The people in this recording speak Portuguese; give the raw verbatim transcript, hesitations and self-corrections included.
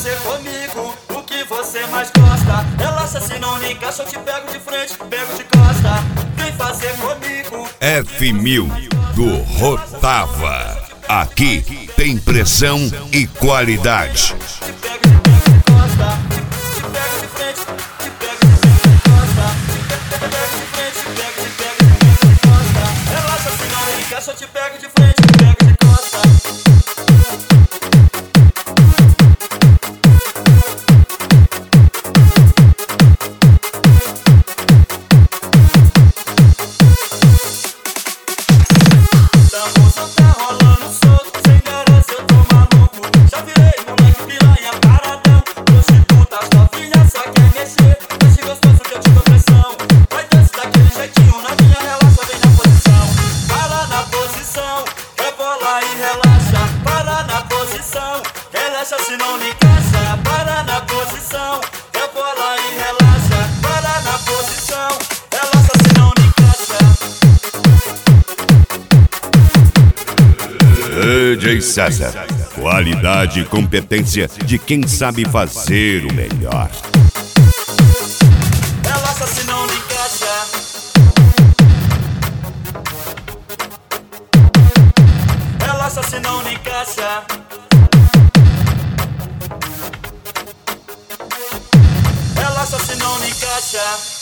fazer comigo o que você mais gosta. Relaxa, se não me encaixa, eu te pego de frente, pego de costa. Vem fazer comigo F mil do Rotava. Aqui tem pressão e qualidade. te pego de pego de costa, te pego de frente, te pego de pego de costa, te pego de frente, te pego de pego de pego de costa. Relaxa, se não me encaixa, eu te pego de frente, te pego de costa. Relaxa, se não me encaixa, para na posição. Rebola e relaxa, para na posição. Relaxa, se não me encaixa. D J César, qualidade e competência de quem sabe fazer o melhor. Relaxa, se não me encaixa. Relaxa, se não me encaixa. Relaxa, se não me encaixa.